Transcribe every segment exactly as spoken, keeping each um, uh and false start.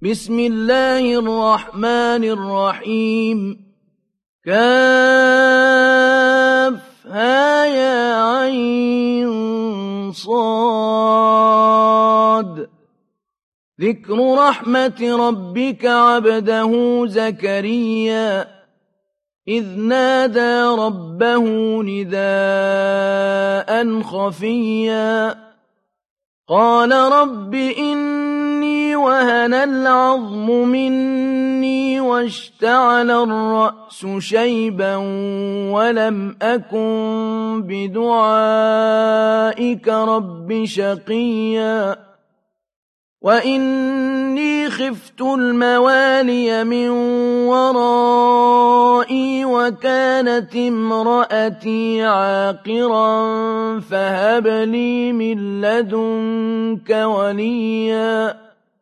بسم الله الرحمن الرحيم كافها يا عين صاد ذكر رحمة ربك عبده زكريا إذ نادى ربه نداء خفيا قال رب إني وهن العظم مني واشتعل الرأس شيبا ولم أكن بدعائك رب شقيا وإني خفت الموالي من ورائي وكانت امرأتي عاقرا فهب لي من لدنك وليا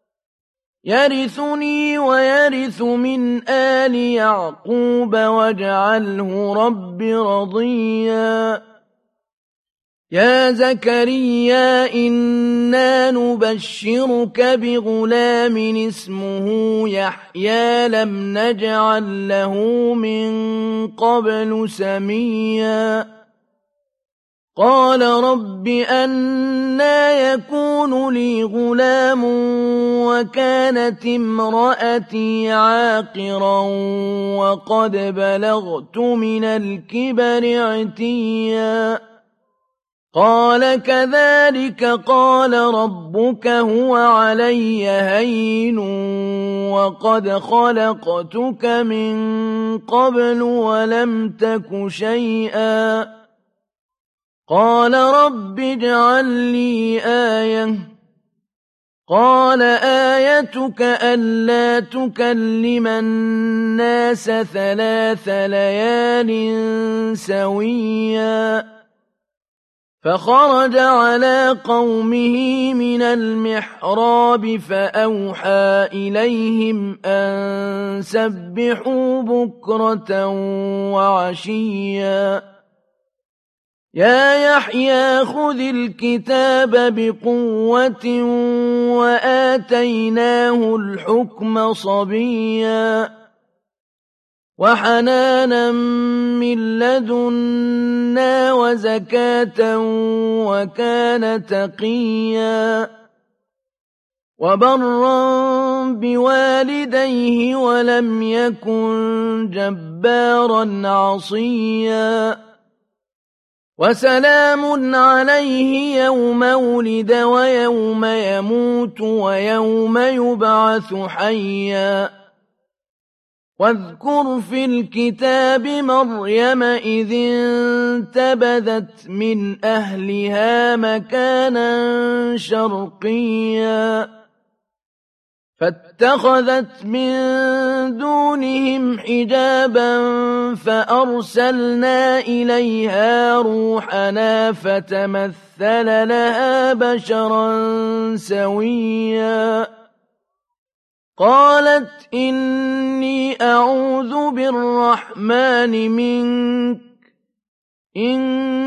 يرثني ويرث من آل يعقوب واجعله رب رضيا يا زكريا إنا نبشرك بغلام اسمه يحيى لم نجعل له من قبل سميا قال رب أنى يكون لي غلام وكانت امرأتي عاقرا وقد بلغت من الكبر عتيا قال كذلك قال ربك هو علي هين وقد خلقتك من قبل ولم تك شيئا قال رب اجعل لي آية قال آيتك ألا تكلم الناس ثلاث ليال سويا فخرج على قومه من المحراب فأوحى إليهم أن سبحوا بكرة وعشيا يا يحيى خذ الكتاب بقوة وآتيناه الحكم صبيا وحنانا من لدنا وزكاة وكان تقيا وبرا بوالديه ولم يكن جبارا عصيا وسلام عليه يوم ولد ويوم يموت ويوم يبعث حيا واذكر في الكتاب مريم إذ انتبذت من أهلها مكانا شرقيا فاتخذت من دونهم حجابا فأرسلنا إليها روحنا فتمثل لها بشرا سويا قالت إني أعوذ بالرحمن منك إن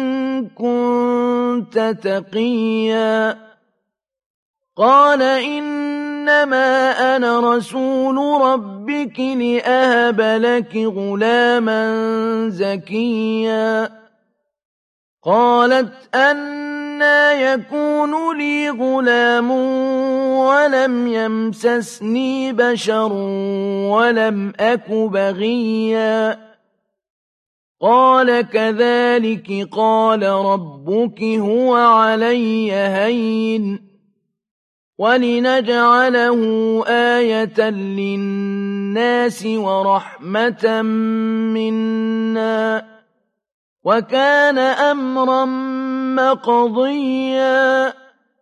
كنت تقيا قال إنما أنا رسول ربك لأهب لك غلاما زكيا قالت أنى يكون لي غلام ولم يمسسني بشر ولم أك بغيا قال كذلك قال ربك هو علي هين ولنجعله آية للناس ورحمة منا وكان أمرا مقضيا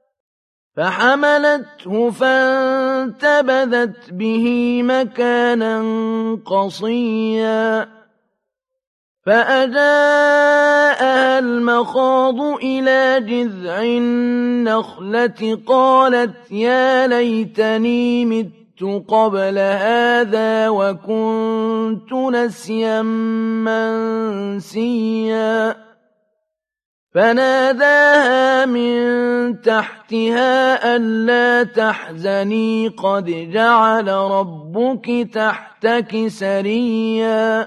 فحملته فانتبذت به مكانا قصيا فأجاءها المخاض إلى جذع النخلة قالت يا ليتني مت قبل هذا وكنت نسيا منسيا فناداها من تحتها ألا تحزني قد جعل ربك تحتك سريا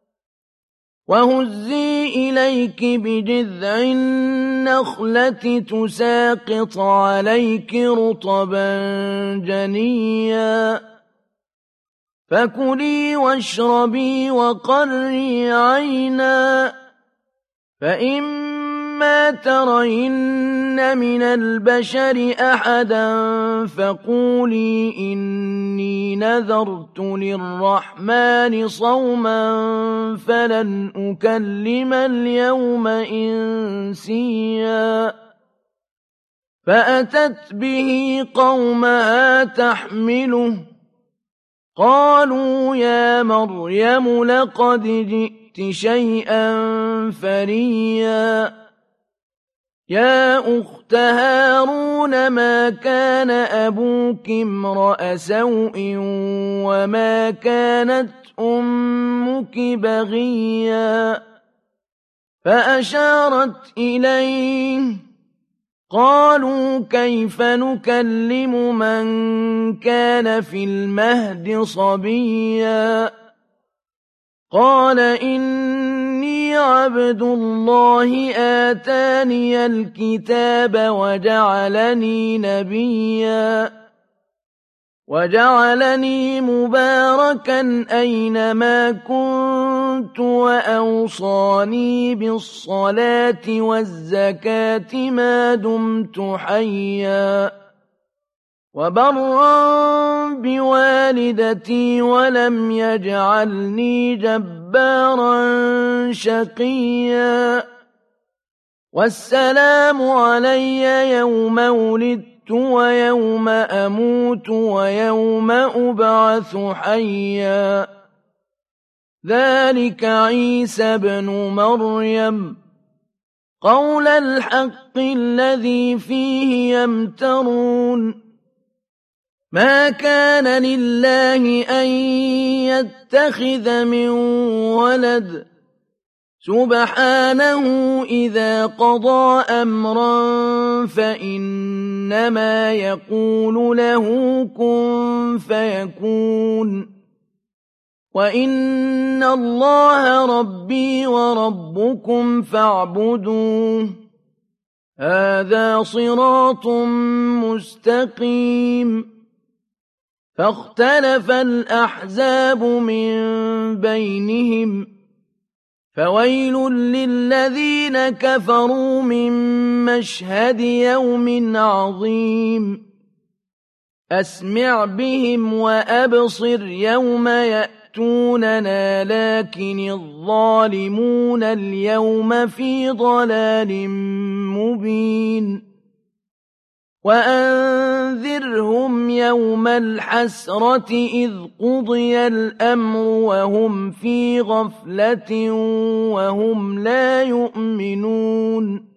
وهزي إليك بجذع النخلة تساقط عليك رطبا جنيا فكلي واشربي وقري عينا فإما ترين من البشر أحدا فقولي إني نذرت للرحمن صوما فلن أكلم اليوم إنسيا فأتت به قومها تحمله قالوا يا مريم لقد جئت شيئا فريا يا أخت هارون ما كان أبوك امرأ سوء وما كانت أمك بغيا فأشارت إليه قالوا كيف نكلم من كان في المهد صبيا قال إني عبد الله آتاني الكتاب وجعلني نبيا وجعلني مباركا أينما كنت وأوصاني بالصلاة والزكاة ما دمت حيا وبرا بوالدتي ولم يجعلني جبارا شقيا والسلام علي يوم ولدت ويوم أموت ويوم أبعث حيا ذلك عيسى بن مريم قول الحق الذي فيه يمترون ما كان لله أن يتخذ من ولد سبحانه إذا قضى أمرا فإنما يقول له كن فيكون وإن الله ربي وربكم فاعبدوه هذا صراط مستقيم فاختلف الأحزاب من بينهم فويل للذين كفروا من مشهد يوم عظيم أسمع بهم وأبصر يوم يأتوننا لكن الظالمون اليوم في ضلال مبين وأنذرهم يوم الحسرة إذ قضي الأمر وهم في غفلة وهم لا يؤمنون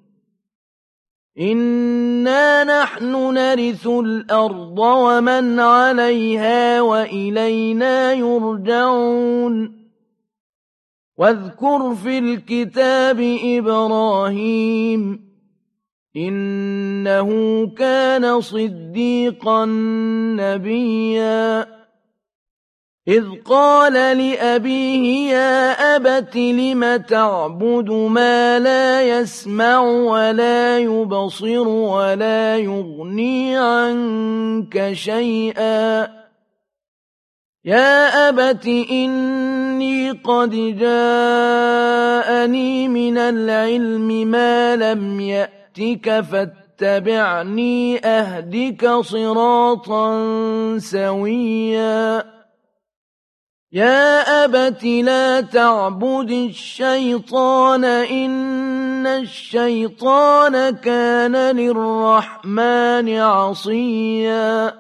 إنا نحن نرث الأرض ومن عليها وإلينا يرجعون واذكر في الكتاب إبراهيم إنه كان صديقا نبيا إذ قال لأبيه يا أبت لم تعبد ما لا يسمع ولا يبصر ولا يغني عنك شيئا يا أبت إني قد جاءني من العلم ما لم يأتك فاتبعني أهدك صراطا سويا يا أبت لا تعبد الشيطان إن الشيطان كان للرحمن عصيا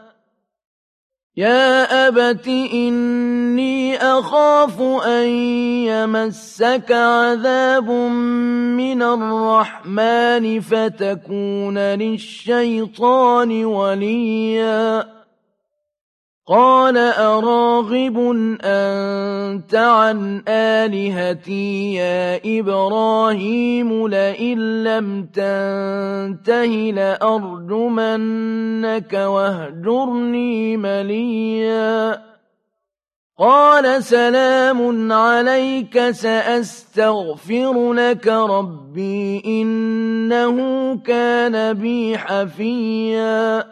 يا أبت إني أخاف أن يمسك عذاب من الرحمن فتكون للشيطان وليا قال أراغب أنت عن آلهتي يا إبراهيم لئن لم تنته لأرجمنك واهجرني مليا قال سلام عليك سأستغفر لك ربي إنه كان بي حفيا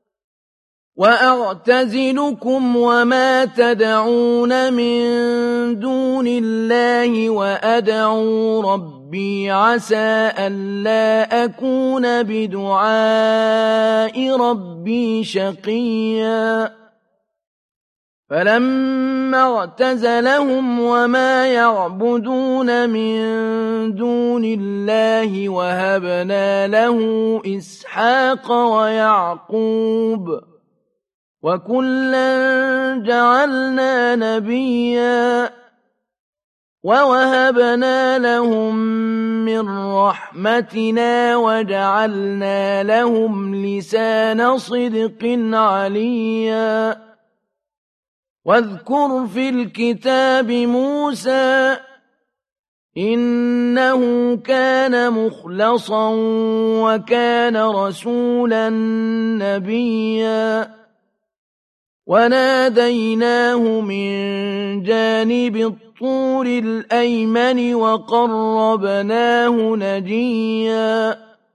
وأعتزلكم وما تدعون من دون الله وأدعو ربي عسى ألا أكون بدعاء ربي شقيا فلما اعتزلهم وما يعبدون من دون الله وهبنا له إسحاق ويعقوب وكلا جعلنا نبيا ووهبنا لهم من رحمتنا وجعلنا لهم لسان صدق عليا واذكر في الكتاب موسى إنه كان مخلصا وكان رسولا نبيا وناديناه من جانب الطور الأيمن وقربناه نجيا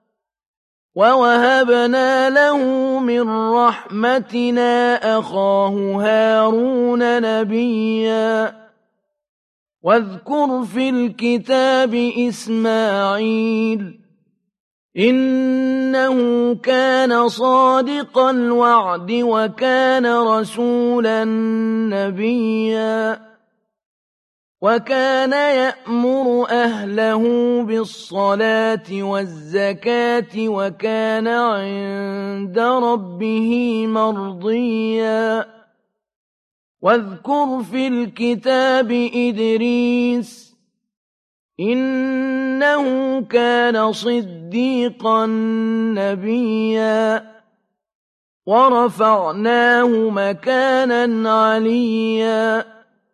ووهبنا له من رحمتنا أخاه هارون نبيا واذكر في الكتاب إسماعيل إنه كان صادق الوعد وكان رسولا نبيا وكان يأمر أهله بالصلاة والزكاة وكان عند ربه مرضيا واذكر في الكتاب إدريس إنه كان صديقا نبيا ورفعناه مكانا عليا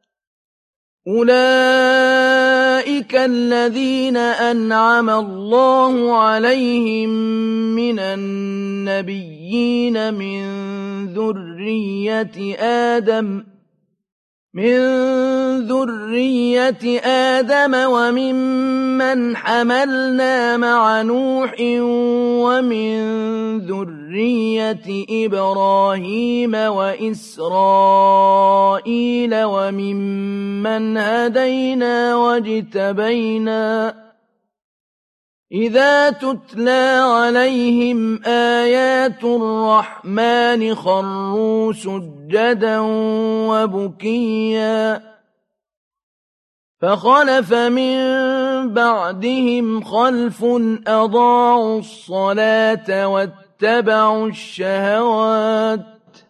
أولئك الذين أنعم الله عليهم من النبيين من ذرية آدم من ذرية آدم وممن حملنا مع نوح ومن ذرية إبراهيم وإسرائيل وممن هدينا واجتبينا إذا تتلى عليهم آيات الرحمن خروا سجدا وبكيا فخلف من بعدهم خلف أضاعوا الصلاة واتبعوا الشهوات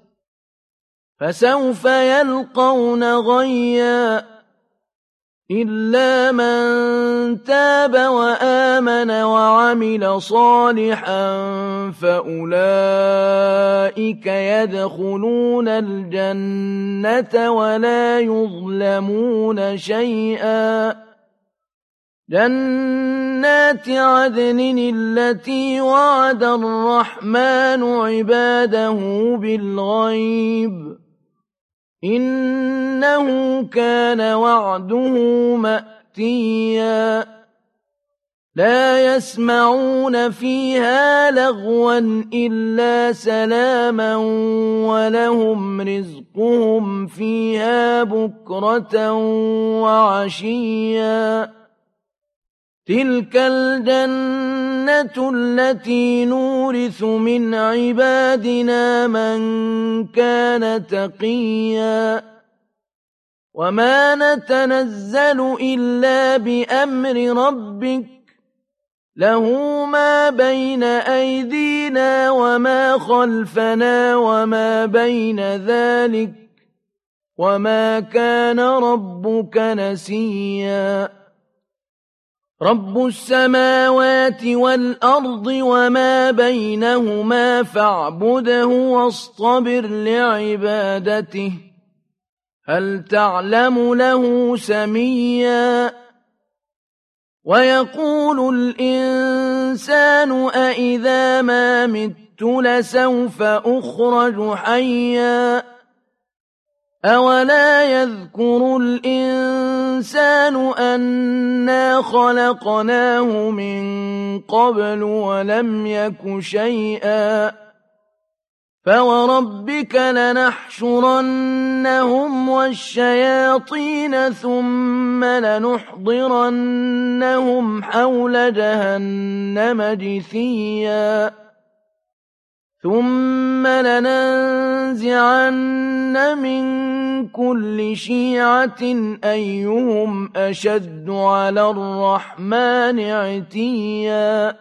فسوف يلقون غيا إلا من تاب وآمن وعمل صالحا فأولئك يدخلون الجنة ولا يظلمون شيئا جنات عدن التي وعد الرحمن عباده بالغيب إنه كان وعده مأتيا لا يسمعون فيها لغوا إلا سلاما ولهم رزقهم فيها بكرة وعشيا تلك الجنة التي نورث من عبادنا من كان تقيا وما نتنزل إلا بأمر ربك له ما بين أيدينا وما خلفنا وما بين ذلك وما كان ربك نسيا رب السماوات والأرض وما بينهما فاعبده واصطبر لعبادته هل تعلم له سميا ويقول الإنسان أإذا ما مت لسوف أخرج حيا أولا يذكر الإنسان أنا خلقناه من قبل ولم يك شيئا فوربك لنحشرنهم والشياطين ثم لنحضرنهم حول جهنم جثيا ثم لننزعن من كل شيعة أيهم أشد على الرحمن عتيا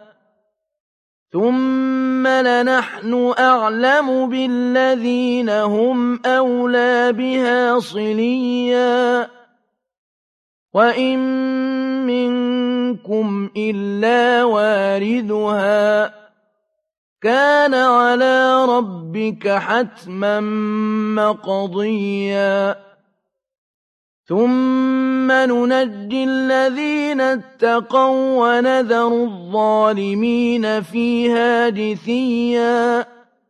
ثم لنحن أعلم بالذين هم أولى بها صليا وإن منكم إلا واردها كان على ربك حتما مقضيا ثم ننجي الذين اتقوا ونذر الظالمين فيها جثيا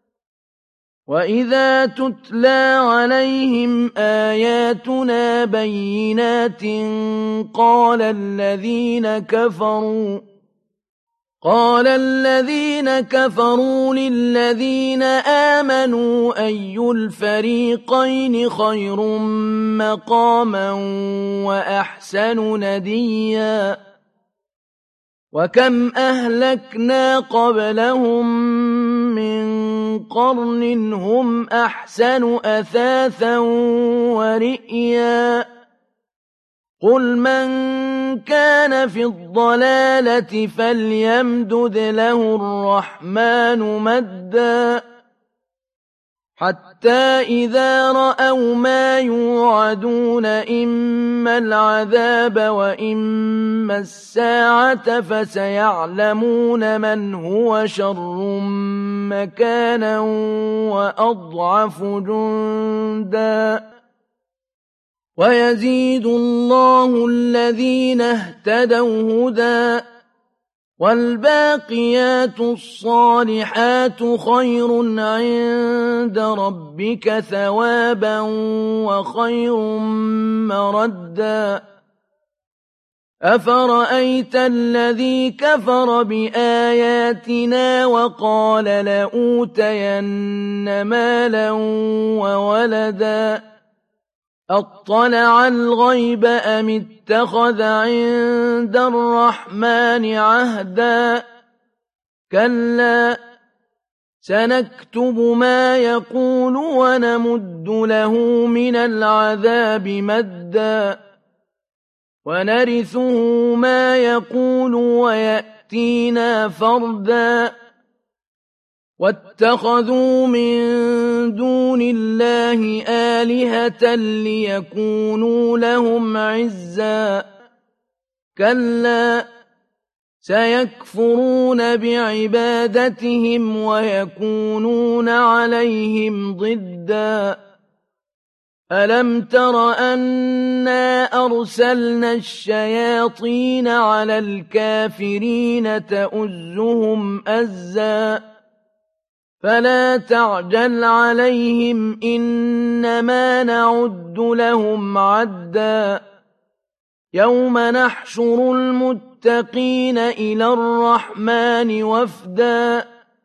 وإذا تتلى عليهم آياتنا بينات قال الذين كفروا قال الذين كفروا للذين آمنوا أي الفريقين خير مقاما وأحسن نديا وكم أهلكنا قبلهم من قرن هم أحسن أثاثا ورئيا قل من كان في الضلالة فليمدد له الرحمن مدا حتى إذا رأوا ما يوعدون إما العذاب وإما الساعة فسيعلمون من هو شر مكانا وأضعف جندا ويزيد الله الذين اهتدوا هدى والباقيات الصالحات خير عند ربك ثوابا وخير مردا أفرأيت الذي كفر بآياتنا وقال لأوتين مالا وولدا أطلع الغيب أم اتخذ عند الرحمن عهدا كلا سنكتب ما يقول ونمد له من العذاب مدا ونرثه ما يقول ويأتينا فردا واتخذوا من دون الله آلهة ليكونوا لهم عزا كلا سيكفرون بعبادتهم ويكونون عليهم ضدا ألم تر أنا أرسلنا الشياطين على الكافرين تؤزهم أزا فلا تعجل عليهم إنما نعد لهم عدا يوم نحشر المتقين إلى الرحمن وفدا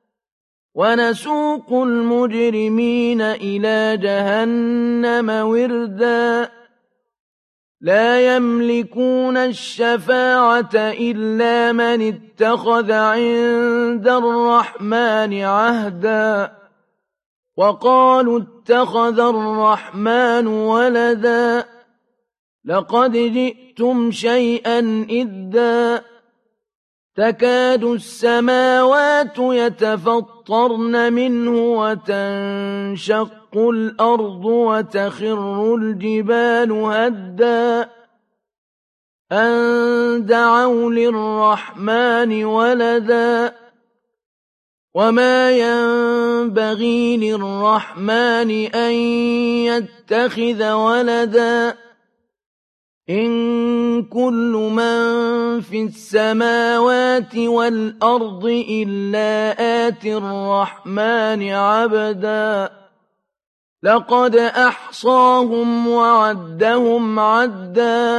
ونسوق المجرمين إلى جهنم وردا لا يملكون الشفاعة إلا من اتخذ عند الرحمن عهدا وقالوا اتخذ الرحمن ولدا لقد جئتم شيئا إدا تكاد السماوات يتفطرن منه وتنشق الأرض وتخر الجبال هدا أن دعوا للرحمن ولدا وما ينبغي للرحمن أن يتخذ ولدا إن كل من في السماوات والأرض إلا آتي الرحمن عبدا لقد أحصاهم وعدهم عدا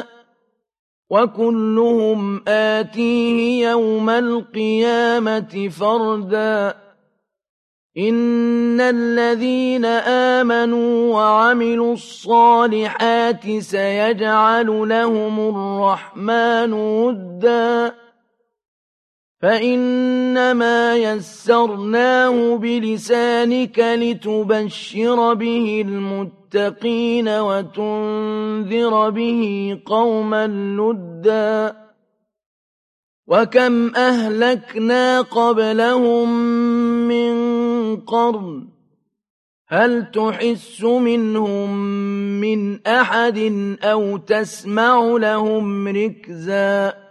وكلهم آتيه يوم القيامة فردا إن الذين آمنوا وعملوا الصالحات سيجعل لهم الرحمن ودا فإنما يسرناه بلسانك لتبشر به المتقين وتنذر به قوما لدا وكم أهلكنا قبلهم من قرن هل تحس منهم من أحد أو تسمع لهم ركزا